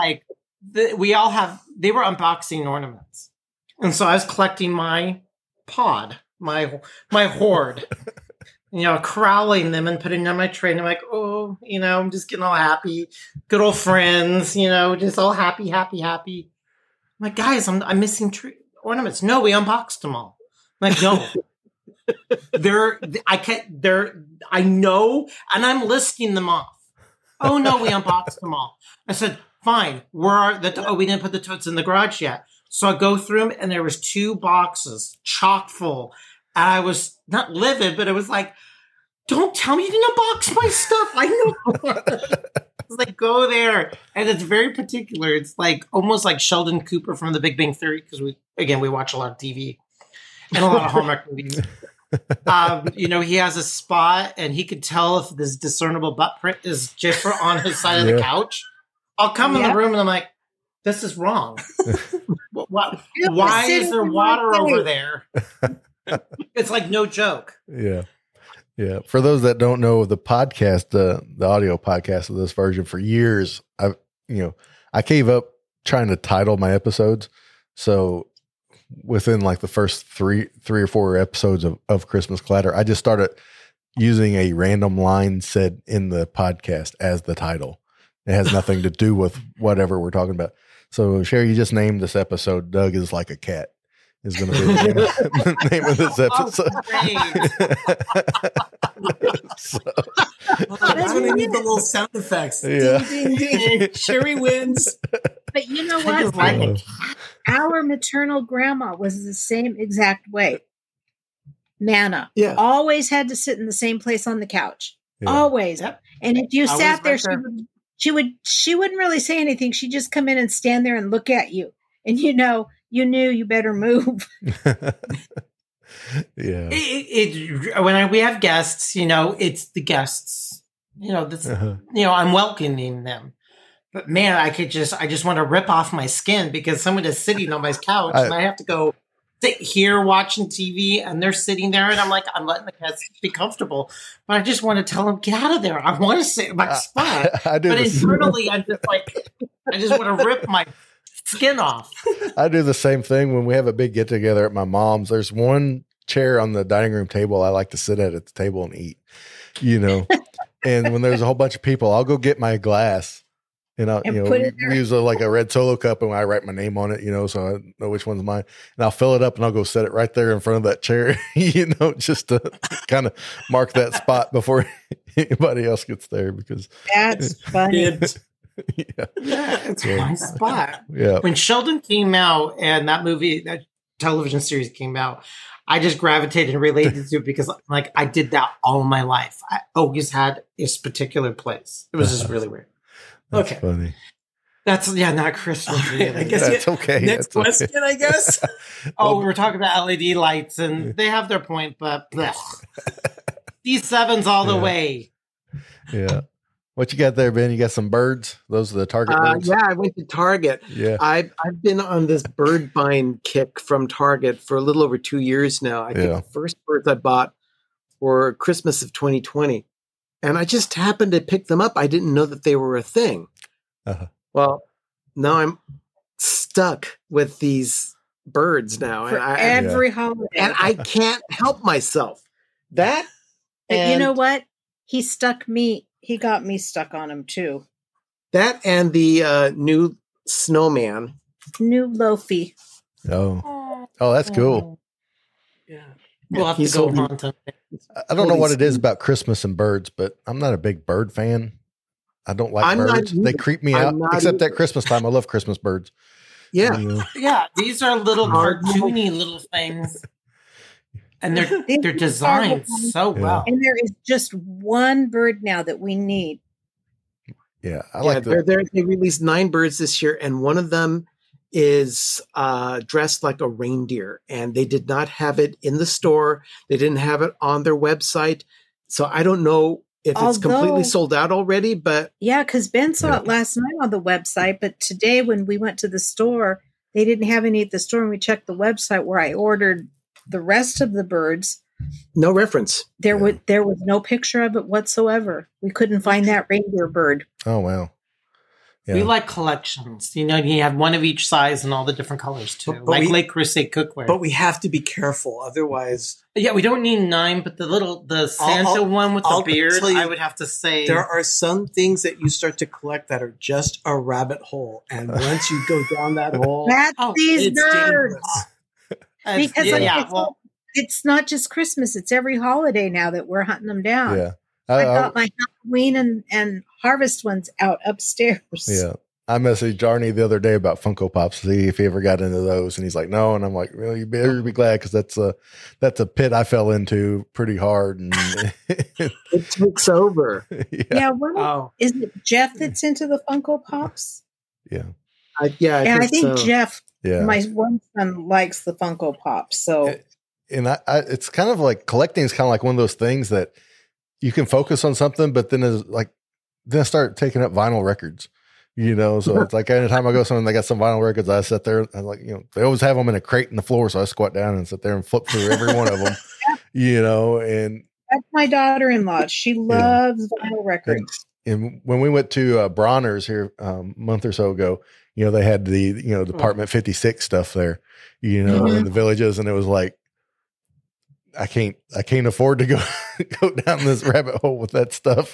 have they were unboxing ornaments. And so I was collecting my pod, my hoard, corralling them and putting them on my tray. And I'm like, I'm just getting all happy. Good old friends, just all happy. I'm like, guys, I'm missing ornaments. No, we unboxed them all. I'm like, no. I know, and I'm listing them off. Oh no, we unboxed them all. I said, fine. We didn't put the totes in the garage yet. So I go through them, and there was 2 boxes chock full. And I was not livid, but it was like, don't tell me you didn't unbox my stuff. I know. It's like, go there. And it's very particular. It's like almost like Sheldon Cooper from The Big Bang Theory, because we watch a lot of TV and a lot of Hallmark movies. He has a spot, and he could tell if this discernible butt print is Jiffer on his side of the couch. I'll come in the room, and I'm like, this is wrong. Why is there water over there? It's like no joke. Yeah. Yeah. For those that don't know the podcast, the audio podcast of this version, for years, I gave up trying to title my episodes. So within like the first three or four episodes of Christmas Clatter, I just started using a random line said in the podcast as the title. It has nothing to do with whatever we're talking about. So Sherry, you just named this episode "Doug is like a cat." Is going to be the name of this episode. That's when I need the little sound effects. Yeah. Ding, ding, ding. Sherry wins. But you know what? Our maternal grandma was the same exact way. Nana always had to sit in the same place on the couch. Yeah. Always. Yep. And if you sat there, she wouldn't really say anything. She'd just come in and stand there and look at you. And you knew you better move. Yeah. When we have guests, it's the guests. I'm welcoming them. But man, I just want to rip off my skin because someone is sitting on my couch and I have to go sit here watching TV and they're sitting there and I'm like, I'm letting the cats be comfortable. But I just want to tell them, get out of there. I want to sit in my spot. But internally, I'm just like, I just want to rip my skin off. I do the same thing when we have a big get together at my mom's. There's one chair on the dining room table I like to sit at the table and eat, and when there's a whole bunch of people, I'll go get my glass and I'll, use a red Solo cup and I write my name on it, so I know which one's mine, and I'll fill it up and I'll go set it right there in front of that chair, just to kind of mark that spot before anybody else gets there because that's funny. It's my spot. Yeah. When Sheldon came out and that television series came out, I just gravitated and related to it because I did that all my life. I always had this particular place. It was just really weird. That's funny. That's not Christmas. Really. I guess that's okay. Next question, I guess. We were talking about LED lights and they have their point, but D7's all the way. Yeah. What you got there, Ben? You got some birds? Those are the Target birds? Yeah, I went to Target. Yeah. I've been on this bird buying kick from Target for a little over 2 years now. I think the first birds I bought were Christmas of 2020. And I just happened to pick them up. I didn't know that they were a thing. Uh-huh. Well, now I'm stuck with these birds now, For every holiday. And I can't help myself. That, but you know what? He stuck me. He got me stuck on him too. That and the new snowman. New Lofi. Oh, that's cool. Yeah. We'll have to go hunt him. I don't know what it is about Christmas and birds, but I'm not a big bird fan. I don't like birds. They creep me out. Except at Christmas time. I love Christmas birds. Yeah. Yeah. These are little cartoony little things. And they're designed so well. And there is just one bird now that we need. Yeah. I like they released 9 birds this year, and one of them is dressed like a reindeer, and they did not have it in the store. They didn't have it on their website. So I don't know if it's completely sold out already, but yeah, because Ben saw it last night on the website, but today when we went to the store, they didn't have any at the store, and we checked the website where I ordered the rest of the birds. No reference. There was no picture of it whatsoever. We couldn't find that reindeer bird. Oh wow. Yeah. We like collections. You have one of each size and all the different colors too. But Lake Crusade cookware. But we have to be careful, otherwise. Yeah, we don't need 9, but the Santa one with the beard, I would have to say. There are some things that you start to collect that are just a rabbit hole. And once you go down that hole, that's these birds. Because it's not just Christmas, it's every holiday now that we're hunting them down. Yeah. I got my Halloween and harvest ones out upstairs. Yeah. I messaged Arnie the other day about Funko Pops to see if he ever got into those. And he's like, no. And I'm like, well, you better be glad, because that's a pit I fell into pretty hard. And it takes over. Yeah. Is it Jeff that's into the Funko Pops? Yeah. I think so. Jeff, my one son, likes the Funko Pops. So, and I it's kind of like collecting is kind of like one of those things that you can focus on something, but then I start taking up vinyl records, so it's like anytime I go somewhere and they got some vinyl records, I sit there and they always have them in a crate in the floor. So I squat down and sit there and flip through every one of them, and that's my daughter-in-law. She loves vinyl records. And when we went to Bronner's here a month or so ago, they had the, Department 56 stuff there, in the villages. And it was like, I can't afford to go down this rabbit hole with that stuff,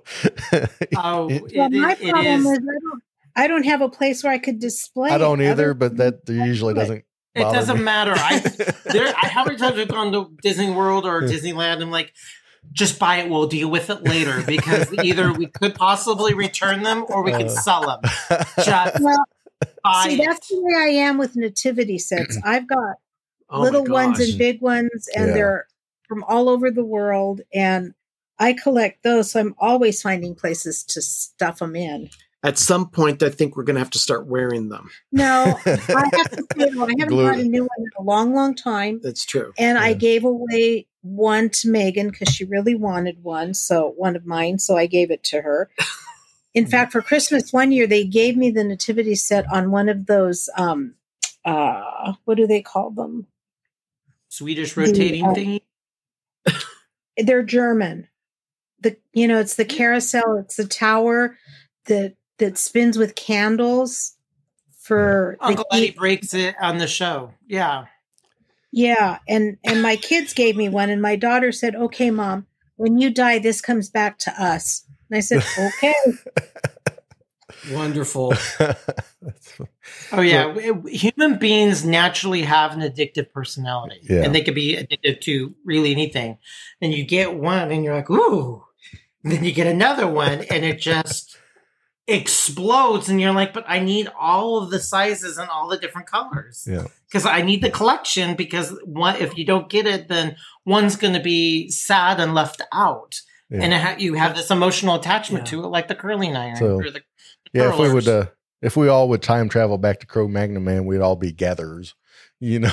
my problem is I don't have a place where I could display. I don't either, but that usually doesn't. It doesn't matter. How many times I've gone to Disney World or Disneyland, I'm like, just buy it. We'll deal with it later, because either we could possibly return them or we could sell them. Just buy it. That's the way I am with nativity sets. I've got little ones and big ones, and they're from all over the world, and I collect those, so I'm always finding places to stuff them in. At some point, I think we're going to have to start wearing them. No, I have to say, I haven't bought a new one in a long, long time. That's true. And I gave away one to Megan because she really wanted one, one of mine, so I gave it to her. In fact, for Christmas one year, they gave me the nativity set on one of those, what do they call them? Swedish rotating thingy. They're German. It's the carousel. It's the tower that spins with candles. For Uncle Eddie breaks it on the show. Yeah, yeah. And my kids gave me one, and my daughter said, "Okay, Mom, when you die, this comes back to us." And I said, "Okay." Wonderful. Oh yeah, human beings naturally have an addictive personality, and they could be addicted to really anything. And you get one, and you're like, "Ooh!" And then you get another one, and it just explodes, and you're like, "But I need all of the sizes and all the different colors, because I need the collection. Because if you don't get it, then one's going to be sad and left out." Yeah. And you have this emotional attachment to it, like the curling iron or the curlers. If we all would time travel back to Cro-Magnon, man, we'd all be gatherers, Oh,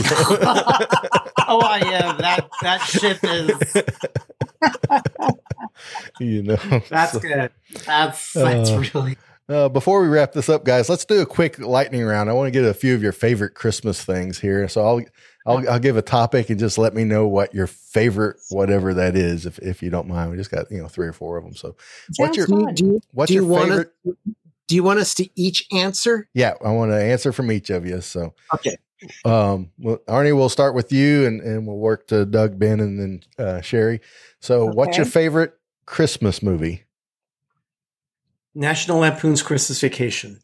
yeah, that ship is. That's good. That's really. Before we wrap this up, guys, let's do a quick lightning round. I want to get a few of your favorite Christmas things here. So I'll give a topic and just let me know what your favorite, whatever that is, if you don't mind. We just got 3 or 4 of them. So, Do Do you want us to each answer? Yeah, I want to answer from each of you. So, Okay. well, Arnie, we'll start with you, and we'll work to Doug, Ben, and then Sherry. So, what's your favorite Christmas movie? National Lampoon's Christmas Vacation.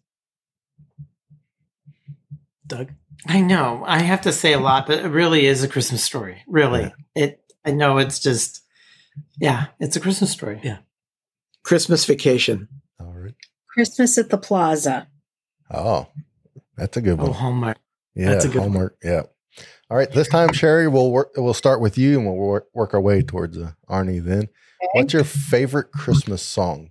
Doug? I know. I have to say a lot, but it really is a Christmas story. Really. Yeah. I know it's just, it's a Christmas story. Yeah. Christmas Vacation. All right. Christmas at the Plaza. Oh, that's a good one. Oh, Hallmark. Yeah, That's a good Hallmark. Yeah. All right. This time, Sherry, we'll start with you, and we'll work our way towards Arnie. Then, what's your favorite Christmas song?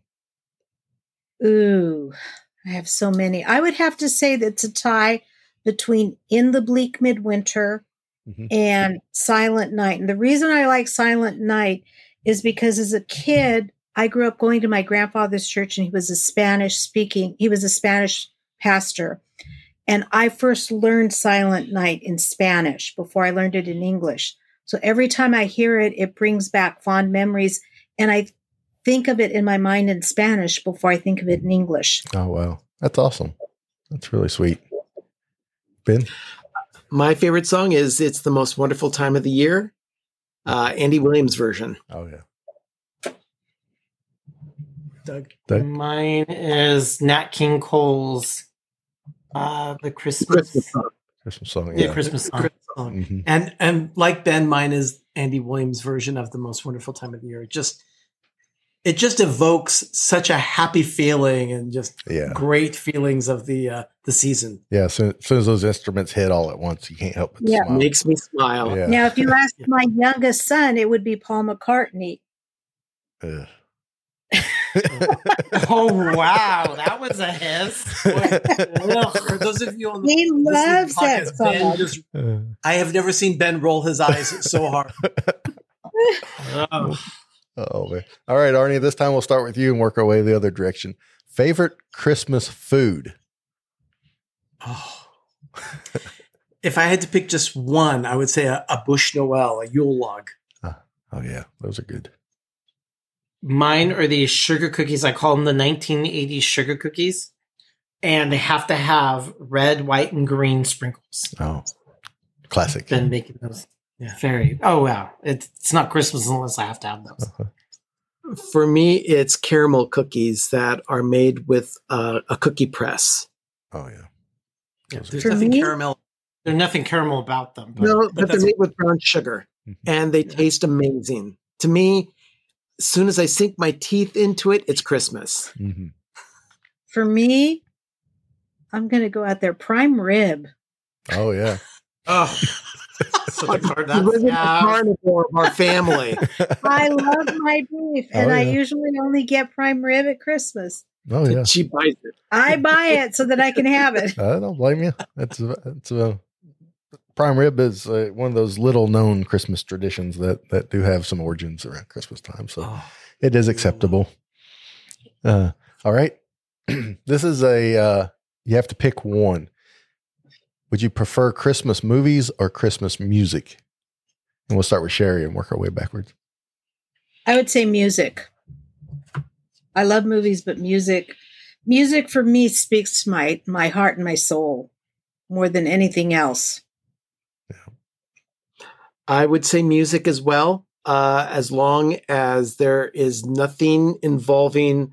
Ooh, I have so many. I would have to say that's a tie between In the Bleak Midwinter and Silent Night. And the reason I like Silent Night is because as a kid, I grew up going to my grandfather's church, and he was a Spanish pastor. And I first learned Silent Night in Spanish before I learned it in English. So every time I hear it, it brings back fond memories. And I think of it in my mind in Spanish before I think of it in English. Oh, wow. That's awesome. That's really sweet. Ben? My favorite song is It's the Most Wonderful Time of the Year, Andy Williams version. Oh, yeah. Doug? Mine is Nat King Cole's the Christmas song. Christmas song. Yeah, Yeah. Christmas song. Mhm. And like Ben, mine is Andy Williams' version of The Most Wonderful Time of the Year. It just evokes such a happy feeling and just great feelings of the season. Yeah. As soon as those instruments hit all at once, you can't help but smile. Makes me smile. Yeah. Now, if you ask my youngest son, it would be Paul McCartney. Ugh. Oh, wow. That was a hiss. For those of you on the He loves that Ben song. I have never seen Ben roll his eyes so hard. Oh, man. All right, Arnie, this time we'll start with you and work our way the other direction. Favorite Christmas food? Oh. If I had to pick just one, I would say a Bush Noel, a Yule log. Oh, yeah. Those are good. Mine are these sugar cookies. I call them the 1980s sugar cookies. And they have to have red, white, and green sprinkles. Oh, classic. Been making those. Yeah. Oh, wow. It's not Christmas unless I have to have those. For me, it's caramel cookies that are made with a cookie press. Oh, yeah. There's nothing caramel. There's nothing caramel about them. But they're made with brown sugar, and they taste amazing. To me, as soon as I sink my teeth into it, it's Christmas. Mm-hmm. For me, I'm going to go out there. Prime rib. Oh, yeah. Oh, such a hard. The carnivore of our family. I love my beef, and I usually only get prime rib at Christmas. Oh, yeah. She buys it. I buy it so that I can have it. I don't blame you. It's prime rib is one of those little known Christmas traditions that do have some origins around Christmas time. So it is acceptable. All right. This is you have to pick one. Would you prefer Christmas movies or Christmas music? And we'll start with Sherry and work our way backwards. I would say music. I love movies, but music for me speaks to my heart and my soul more than anything else. I would say music as well, as long as there is nothing involving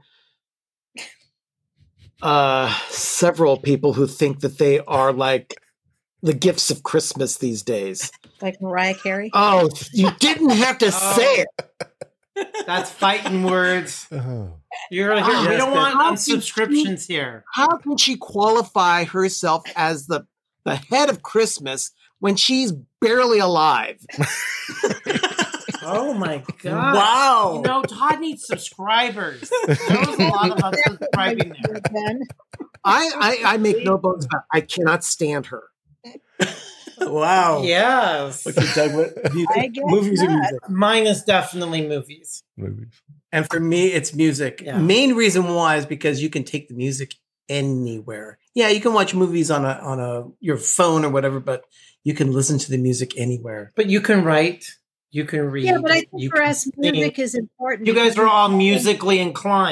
several people who think that they are like the gifts of Christmas these days. Like Mariah Carey? Oh, you didn't have to say it. That's fighting words. Oh. You're here. We don't want unsubscriptions here. How can she qualify herself as the head of Christmas when she's barely alive? Oh my God. Wow. Todd needs subscribers. There was a lot of unsubscribing there. I make no bones about it. I cannot stand her. Wow. Yes. Okay, Doug, what do you think? Movies or music? Mine is definitely movies. And for me, it's music. Yeah. Main reason why is because you can take the music anywhere. Yeah, you can watch movies on your phone or whatever, but you can listen to the music anywhere. But you can write, you can read. Yeah, but I think for us, music is important. You guys are all musically inclined.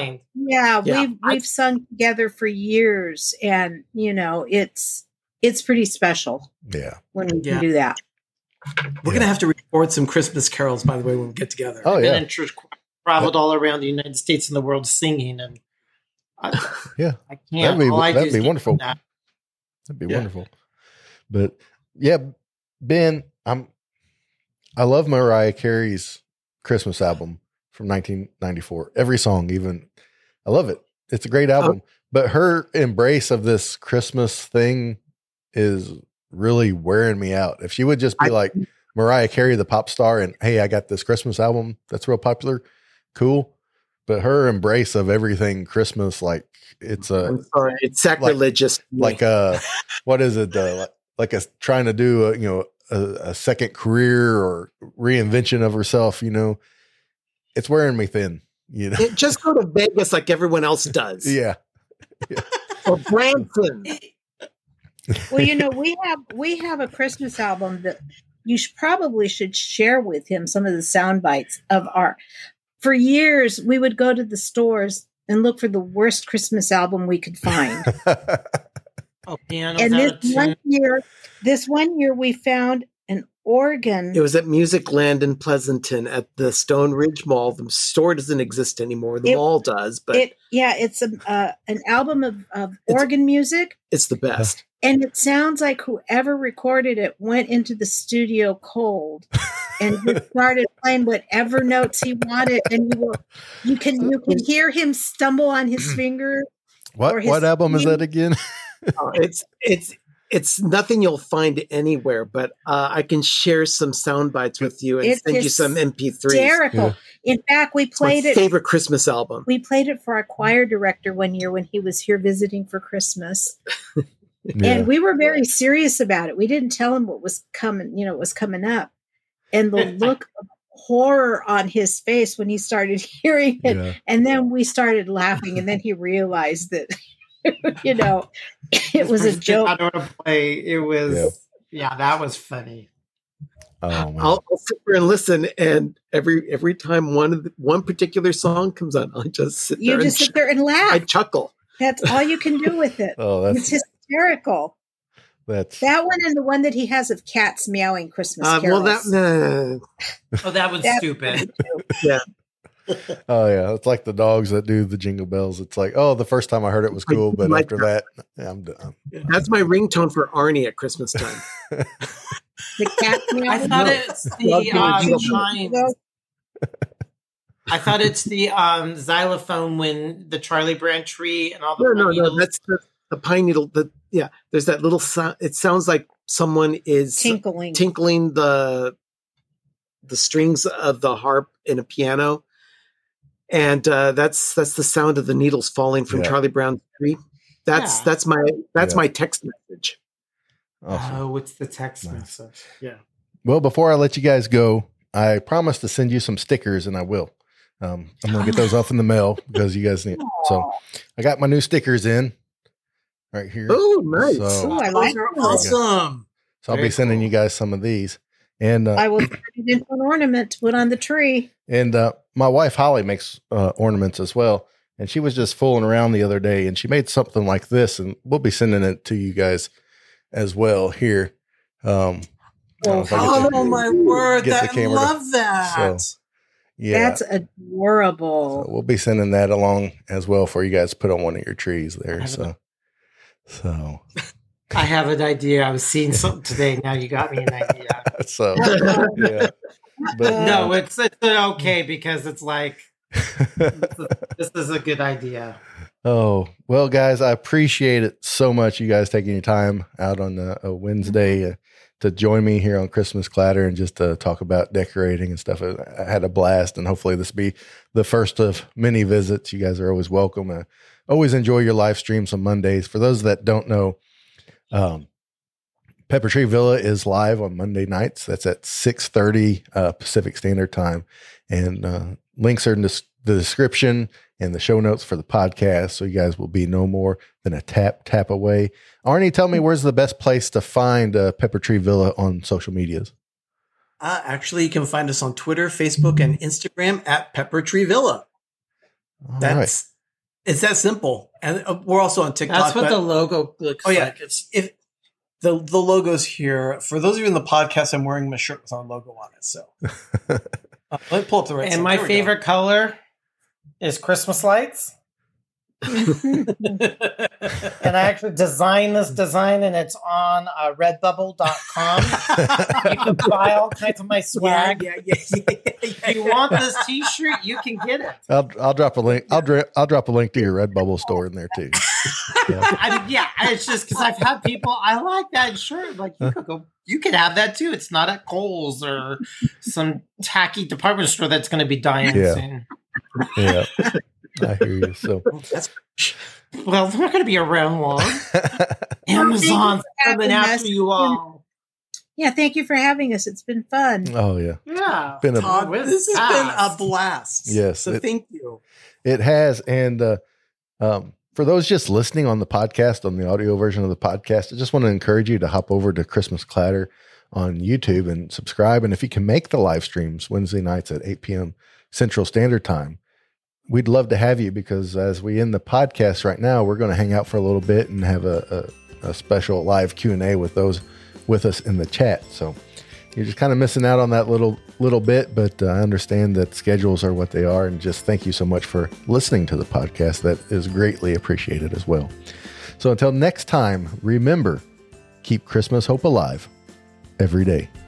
Yeah, Yeah, we've sung together for years, and it's pretty special Yeah. when we Yeah. can do that. We're gonna have to record some Christmas carols, by the way, when we get together. Oh I've been yeah. in church, traveled all around the United States and the world singing, and Yeah. I can't. That'd be wonderful. That. That'd be wonderful. But yeah, Ben, I love Mariah Carey's Christmas album from 1994. Every song, even I love it. It's a great album. But her embrace of this Christmas thing is really wearing me out. If she would just be like Mariah Carey, the pop star, and hey, I got this Christmas album that's real popular, cool. But her embrace of everything Christmas, like it's I'm sorry, it's sacrilegious. like what is it? Like trying to do a second career or reinvention of herself. It's wearing me thin. Just go to Vegas like everyone else does. Yeah. Or Branson. Well, we have a Christmas album that you probably should share with him some of the sound bites of our. For years, we would go to the stores and look for the worst Christmas album we could find. Oh, piano. And this one year, we found an organ. It was at Music Land in Pleasanton at the Stone Ridge Mall. The store doesn't exist anymore. The mall does, but it's an album of organ music. It's the best. And it sounds like whoever recorded it went into the studio cold and just started playing whatever notes he wanted. And you can hear him stumble on his finger. What album is that again? It's nothing you'll find anywhere, but I can share some sound bites with you and send you some MP3s. Hysterical. Yeah. In fact, we played it. Favorite Christmas album. We played it for our choir director one year when he was here visiting for Christmas. Yeah. And we were very serious about it. We didn't tell him what was coming, what was coming up. And the look of horror on his face when he started hearing it. Yeah. And then we started laughing, and then he realized that, it was a joke. I don't want to play. It was, that was funny. Oh, man. I'll sit there and listen, and every time one particular song comes on, I just sit there. You just sit there and laugh. I chuckle. That's all you can do with it. It's hysterical. That one and the one that he has of cats meowing Christmas carols. That was stupid. Yeah. Oh yeah, it's like the dogs that do the jingle bells. It's like, the first time I heard it was cool, but after that, I'm done. That's my ringtone for Arnie at Christmas time. The cat meow. I thought it's the I thought it's the xylophone when the Charlie Brown tree and all the no, that's the pine needle. There's that little sound. It sounds like someone is tinkling the strings of the harp in a piano, and that's the sound of the needles falling from Charlie Brown's tree. That's my text message. Awesome. Oh, it's the text message. Yeah. Well, before I let you guys go, I promised to send you some stickers, and I will. I'm going to get those off in the mail because you guys need. So I got my new stickers in right here. Oh, nice. So, I like those. Awesome. So I'll be sending you guys some of these. And I will turn it into an ornament to put on the tree. And my wife, Holly, makes ornaments as well. And she was just fooling around the other day, and she made something like this, and we'll be sending it to you guys as well here. My word. I love that. So, yeah. That's adorable. So we'll be sending that along as well for you guys to put on one of your trees there. So I have an idea. I was seeing something today. Now you got me an idea. So yeah. But no, it's okay because it's like this is a good idea. Oh, well, guys, I appreciate it so much. You guys taking your time out on a Wednesday to join me here on Christmas Clatter and just to talk about decorating and stuff. I had a blast, and hopefully this will be the first of many visits. You guys are always welcome. I always enjoy your live streams on Mondays. For those that don't know, Pepper Tree Villa is live on Monday nights. That's at 6:30 Pacific Standard Time. And links are in the description and the show notes for the podcast. So you guys will be no more than a tap away. Arnie, tell me, where's the best place to find Pepper Tree Villa on social medias? Actually, you can find us on Twitter, Facebook, and Instagram at Pepper Tree Villa. It's that simple. And we're also on TikTok. That's what the logo looks like. If the logo's here. For those of you in the podcast, I'm wearing my shirt with our logo on it. So let me pull up the right. And my favorite color is Christmas lights. And I actually designed this design, and it's on redbubble.com. You can buy all kinds of my swag. Yeah. If you want this T-shirt, you can get it. I'll drop a link. I'll drop a link to your Redbubble store in there too. It's just because I've had people. I like that shirt. Like you could have that too. It's not at Kohl's or some tacky department store that's going to be dying soon. Yeah. I hear you. So, well, they're not going to be around long. Amazon's coming after you all. Yeah, thank you for having us. It's been fun. Oh yeah, Todd, this has been a blast. Yes, so thank you. It has, and for those just listening on the podcast, on the audio version of the podcast, I just want to encourage you to hop over to Christmas Clatter on YouTube and subscribe. And if you can make the live streams Wednesday nights at 8 p.m. Central Standard Time, we'd love to have you, because as we end the podcast right now, we're going to hang out for a little bit and have a special live Q&A with those with us in the chat. So you're just kind of missing out on that little bit, but I understand that schedules are what they are. And just thank you so much for listening to the podcast. That is greatly appreciated as well. So until next time, remember, keep Christmas hope alive every day.